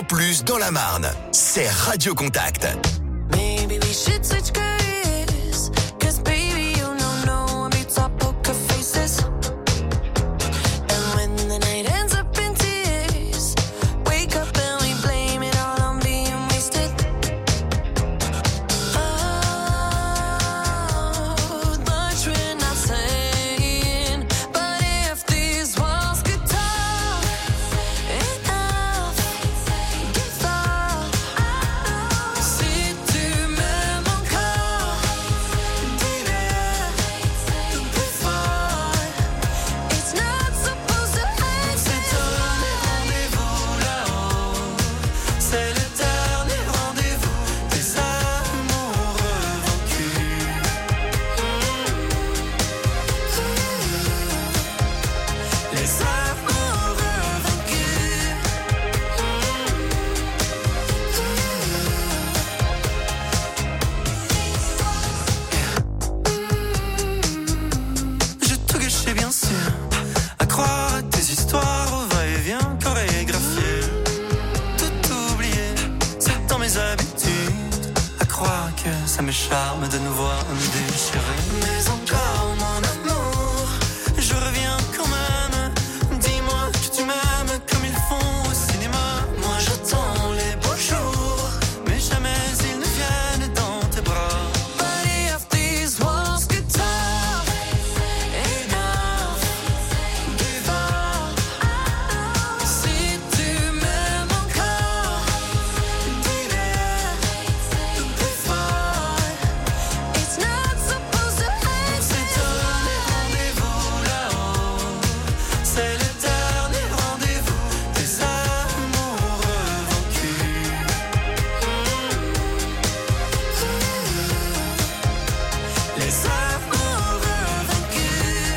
plus dans la Marne. C'est Radio Contact. Maybe we should switch careers, 'cause baby, you know no one beats our poker faces. And when the night ends up in tears, wake up and we blame it all on being wasted. Oh, much we're not saying, but if these walls could talk, enough, give up. Si tu m'aimes encore, dis-le plus fort. It's not supposed to end. C'est donné rendez-vous là-haut. C'est le dernier rendez-vous des amoureux vaincus. Les amoureux vaincus. J'ai tout gâché bien sûr, à croire à tes histoires au va-et-vient chorégraphié. Tout oublié, c'est dans mes habitudes, à croire que ça me charme de nous voir nous déchirer. Mais encore mon amour, je reviens quand même. Dis-moi que tu m'aimes comme ils font au cinéma. Moi j'attends les beaux jours, mais jamais ils ne viennent dans tes bras. But if these walls could talk, enough, give up. Si tu m'aimes encore, dis-le plus fort. It's not supposed to end. C'est donné rendez-vous là-haut. C'est le dernier rendez-vous des amoureux vaincus. Les amoureux vaincus.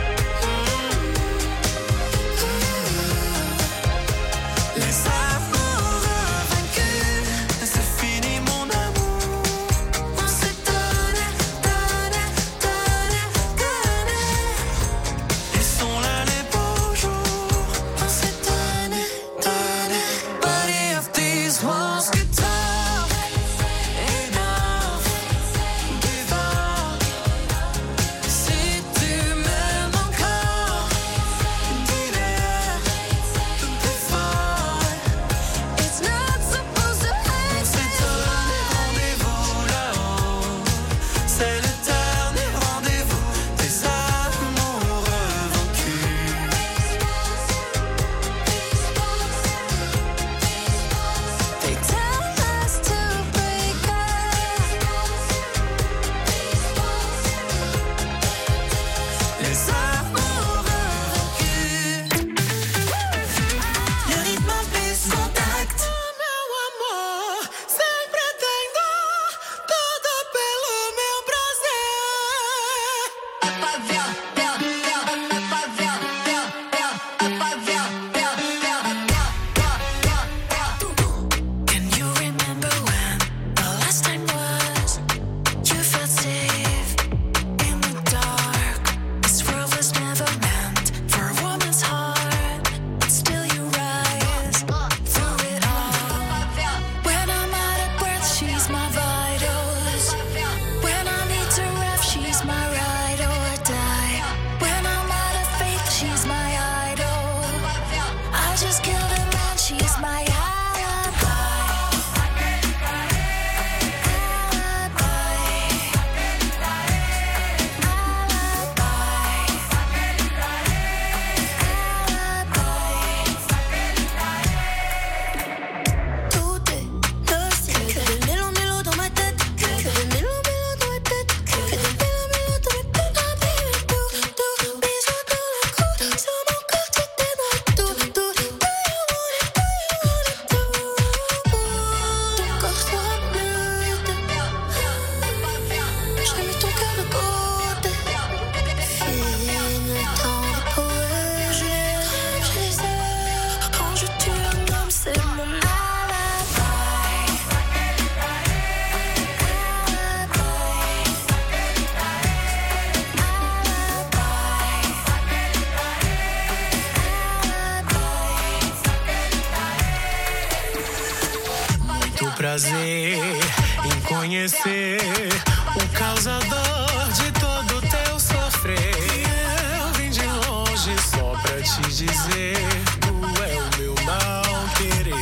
Les amoureux vaincus. C'est fini mon amour. On s'est donné, donné, donné, donné. Ils sont là les beaux jours. On s'est donné, donné. But if these walls could talk, enough, give up. Si tu m'aimes encore, dis-le plus fort. It's not supposed to end. C'est donné rendez-vous là-haut. C'est le dernier rendez-vous des amoureux vaincus. They tell us to break up. Les amoureux vaincus. Le rythme plus contact. Sempre tenho todo pelo meu Can you remember when the last time was you felt safe in the dark? This world was never meant for a woman's heart, but still you rise through it all. When I'm out of breath, she's my vitals. When I need to ref, she's my ride or die. When I'm out of faith, she's my idol. I just killed a man, she's my alibi. Tout est logique, des mélos dans prazer em conhecer o causador de todo teu sofrer. Eu vim de longe só pra te dizer, tu é o meu não querer.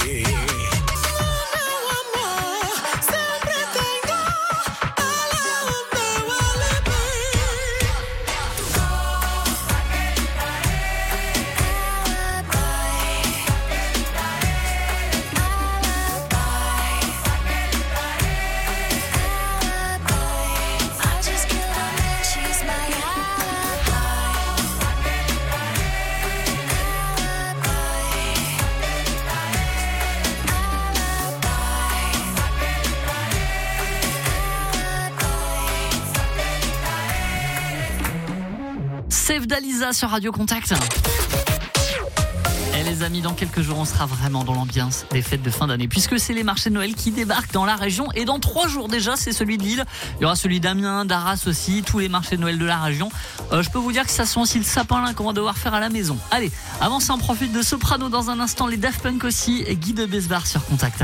Save Dalisa sur Radio Contact. Et les amis, dans quelques jours, on sera vraiment dans l'ambiance des fêtes de fin d'année, puisque c'est les marchés de Noël qui débarquent dans la région. Et dans 3 jours déjà, c'est celui de Lille. Il y aura celui d'Amiens, d'Arras aussi, tous les marchés de Noël de la région. Je peux vous dire que ça sent aussi le sapin là qu'on va devoir faire à la maison. Allez, avant ça, on profite de Soprano dans un instant, les Daft Punk aussi, et Guy de Besbar sur Contact.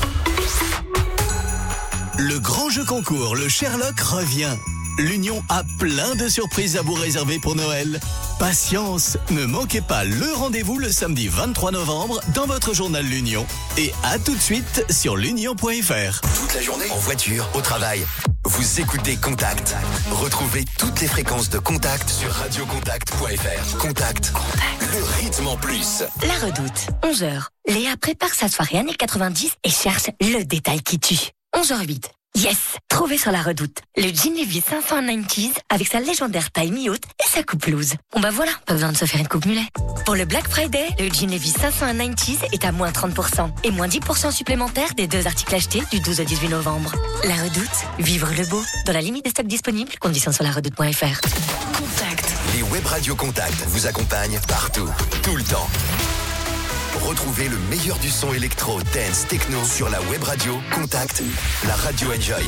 Le grand jeu concours, le Sherlock revient. L'Union a plein de surprises à vous réserver pour Noël. Patience, ne manquez pas le rendez-vous le samedi 23 novembre dans votre journal L'Union. Et à tout de suite sur l'union.fr. Toute la journée, en voiture, au travail, vous écoutez Contact. Retrouvez toutes les fréquences de Contact sur radiocontact.fr. Contact, le rythme en plus. La Redoute, 11h. Léa prépare sa soirée années 90 et cherche le détail qui tue. 11h08. Yes! Trouvez sur La Redoute le jean Levi's 590s avec sa légendaire taille mi-haute et sa coupe loose. Bon bah voilà, pas besoin de se faire une coupe mulet. Pour le Black Friday, le jean Levi's 590s est à moins 30% et moins 10% supplémentaires des 2 articles achetés du 12 au 18 novembre. La Redoute, vivre le beau, dans la limite des stocks disponibles, conditions sur laredoute.fr. Contact. Les web radios Contact vous accompagnent partout, tout le temps. Retrouvez le meilleur du son électro, dance, techno sur la web radio Contact, la radio Enjoy.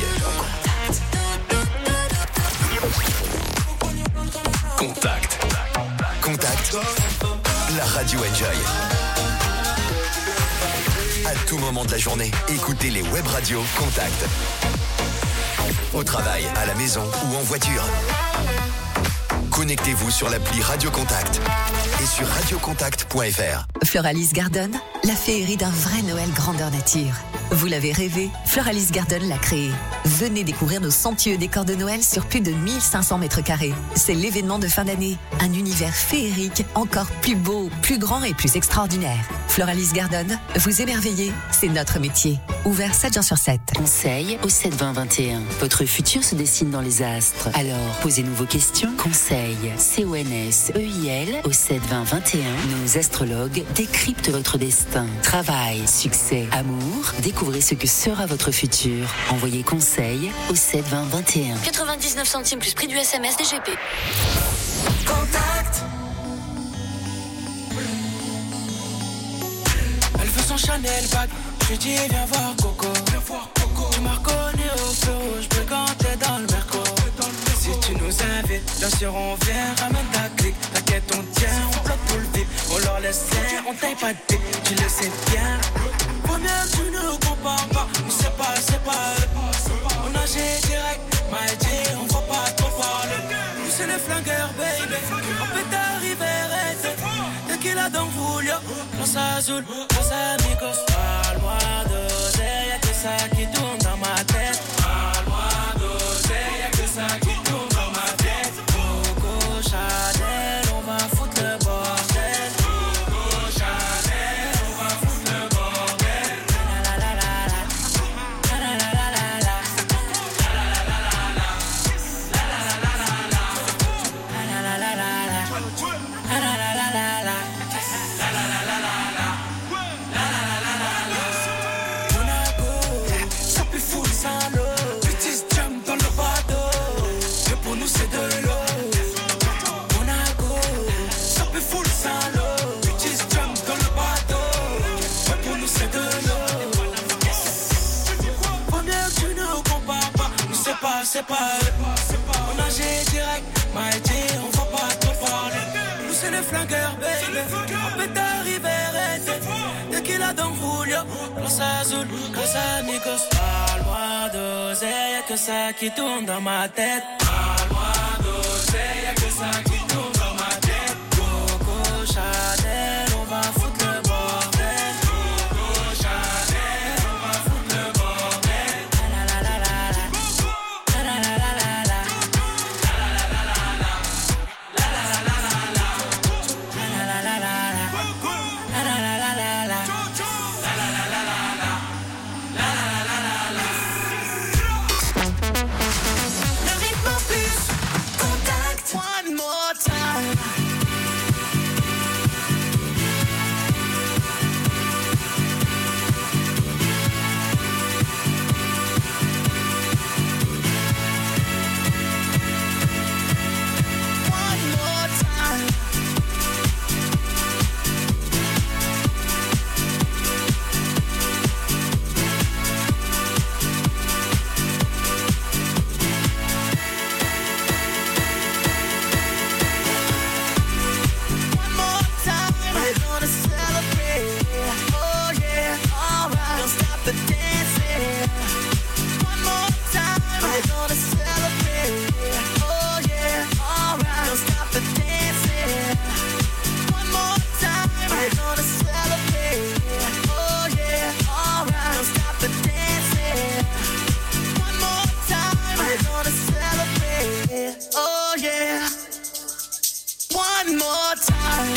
Contact. Contact, la radio Enjoy. À tout moment de la journée, écoutez les web radios Contact. Au travail, à la maison ou en voiture. Connectez-vous sur l'appli Radio Contact et sur radiocontact.fr. Floralis Garden, la féerie d'un vrai Noël grandeur nature. Vous l'avez rêvé, Floralis Garden l'a créé. Venez découvrir nos somptueux décors de Noël sur plus de 1500 mètres carrés. C'est l'événement de fin d'année, un univers féerique encore plus beau, plus grand et plus extraordinaire. Floralis Garden, vous émerveillez, c'est notre métier. Ouvert 7 jours sur 7. Conseil au 7-20-21. Votre futur se dessine dans les astres. Alors, posez-nous vos questions. Conseil, CONSEIL au 7-20-21. Nos astrologues décryptent votre destin. Travail, succès, amour. Découvrez ce que sera votre futur. Envoyez conseil au 7-20-21. 99 centimes plus prix du SMS DGP. Contact. Elle veut son Chanel bag. Je lui dis viens voir Coco. Tu m'as reconnu au feu rouge, briganté dans le Merco. Si tu nous invites, bien sûr on vient, ramène ta clique. T'inquiète on tient, on bloque tout le vip. On leur laisse faire, on taille pas de pique, tu le sais bien. Faut bien que tu ne compares pas, mais c'est pas eux. On agit direct, m'a dit on va pas trop parler. Nous c'est les flingueurs baby, on peut t'arriver arrêter. Tequila dans Julio, Los Azul, Los Amigos. Parle-moi d'oseille, y'a que ça qui tourne dans ma tête. Parle-moi d'oseille, y'a que ça qui tourne dans ma tête. Coco Chanel, on va foutre le bordel. Coco Chanel, on va foutre le bordel. La la la la la, la la la la la, la la la la la, la la la la la, la la la la la, la la la la la la. C'est de l'eau, Monaco, ça peut full sans l'eau. Bitches jump dans le bateau, ouais, pour nous c'est de l'eau. Faut bien que tu ne compares pas, nous c'est pas eux. On agit direct, m'a dit on va pas trop parler. Nous c'est les flingueurs baby, on peut t'arriver arrêter. Dès qu'il tequila, Don Julio. Rosa azul, casa amigos. Parle-moi d'oseille, y'a que ça qui tourne dans ma tête. Parle-moi d'oseille, y'a que ça qui tourne dans ma tête. Coco Chanel, on va foutre le bordel. Coco Chanel, on va foutre le bordel. La la la la la. La la la la la la. La la la la la. La la la la la la. La la la la la. La la la la la la. La la la la la la. La la la la la. Le rythme en plus, contact. One more time. One more time. One more time. We're gonna celebrate. Oh yeah, alright. Don't stop the dancing. One more time. We're gonna celebrate. Oh yeah, alright. Don't stop the dancing. One more time. We're gonna celebrate. Oh yeah, alright. Don't stop the dancing. One more time. We're gonna celebrate. Oh yeah. One more time.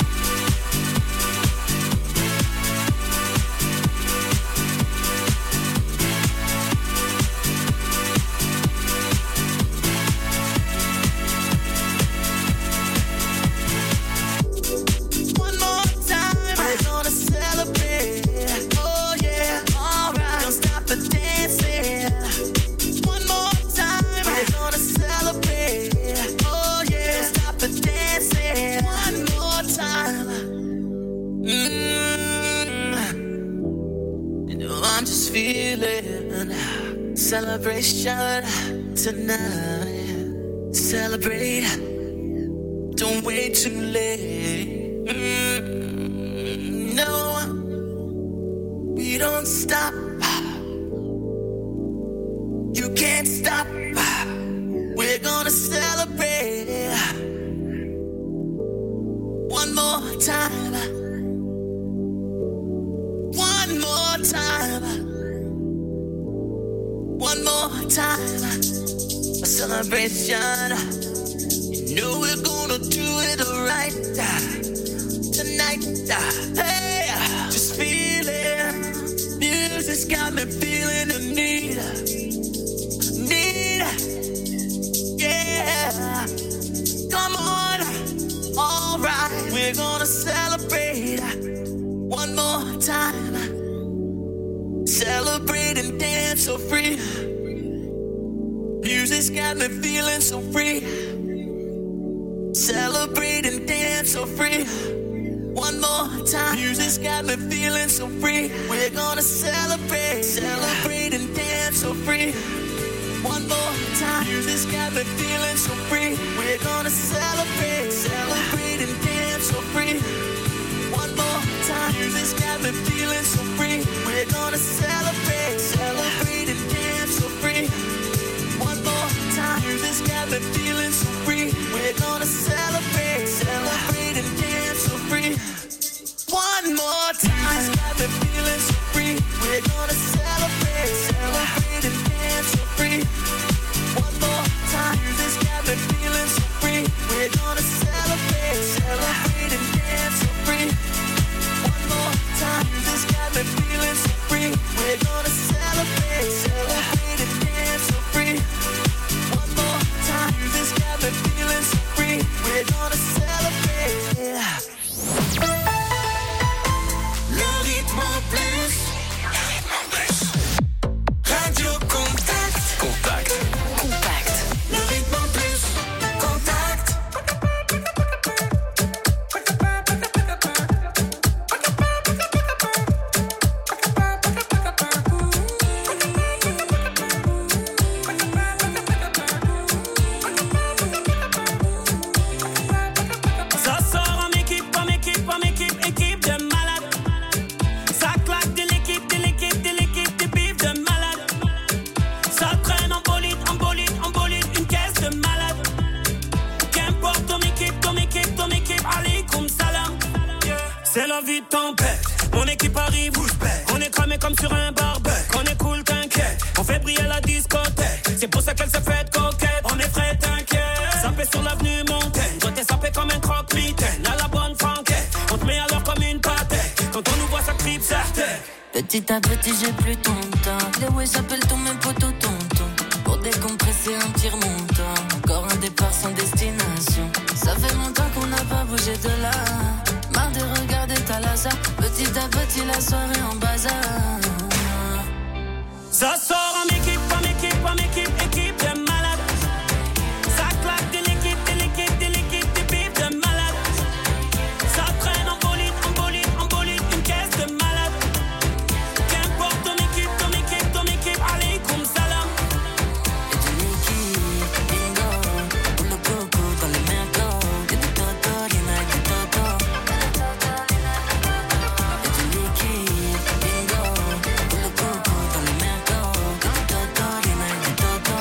One more time. We're gonna celebrate. Oh yeah, alright. Don't stop the dancing. One more time. We're gonna celebrate. Oh yeah, don't stop the dancing. One more time. You know I'm just feeling celebration tonight. Celebrate. Don't wait too late. No, we don't stop. You can't stop. We're gonna celebrate. One more time. One more time. One more time. A celebration. You know we're gonna do it right tonight. Hey, just feeling. Music's got me feeling the need. Yeah. Come on. Alright, we're gonna celebrate. One more time. Celebrate and dance so free. Music's got me feeling so free. Celebrate and dance so free. One more time. Music's got me feeling so free. We're gonna celebrate. Celebrate and dance so free. One more time. Music's got me feeling so free. We're gonna celebrate. Celebrate and dance so free. One more time. Music's got me feeling so free. We're gonna celebrate. Celebrate and dance so free. One more time. Music's got me feeling so free. We're gonna celebrate. Celebrate and dance so free. One more time. Music's got me feeling so free. We're gonna celebrate. Celebrate and dance so free. One more time. Music's got me feeling so free. We're gonna celebrate. Celebrate and dance so free. One more time. Music's got me feeling so free. We're gonna celebrate. Celebrate and dance so free. One more time. Music's got me la vie tempête. Mon équipe arrive, on est cramé comme sur un barbecue. On est cool, t'inquiète, on fait briller la discothèque. C'est pour ça qu'elle s'est faite coquette. On est frais, t'inquiète, sapé sur l'avenue Montaigne. Toi t'es sapé comme un croque-mitaine. À la bonne franquette, on te met à l'heure comme une pâtée. Quand on nous voit ça tripe certaine. Petit à petit j'ai plus ton temps. Les ouais j'appelle tous mes potos tonton. Pour décompresser un petit remontant. Encore un départ sans destination. Ça fait longtemps qu'on n'a pas bougé de là. Marre de regarder ta laza. Petit à petit la soirée en bazar. Ça sort en équipe, en équipe, en équipe, équipe de malade. Ça claque de l'équipe, de l'équipe, de l'équipe, de pipes de malade. Ça traîne en bolide, en bolide, en bolide, une caisse de malade. Qu'importe ton équipe, ton équipe, ton équipe, alaykoum salam. Et du liquide, bingo. Pour le coco dans les mercos. Et du toto, y'en a du toto. Et du liquide, bingo. Pour le coco dans les mercos. Et du toto, y'en a du toto.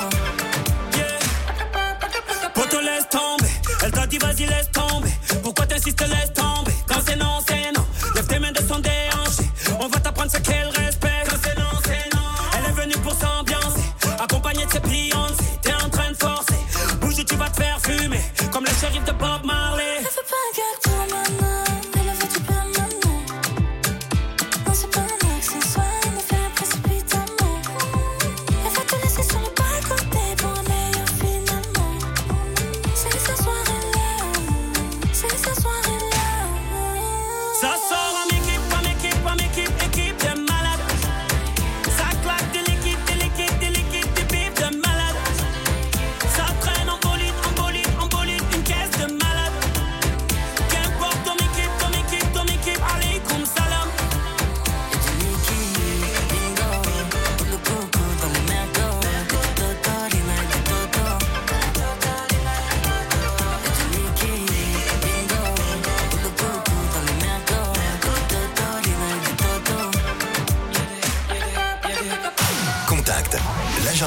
Poto laisse tomber, elle t'a dit vas-y laisse tomber. Pourquoi t'insistes laisse tomber? Quand c'est non, c'est non. Lève tes mains de son déhanché. On va t'apprendre ce qu'elle respecte. Quand c'est non, c'est non. Elle est venue pour s'ambiancer, accompagnée de ses pliants.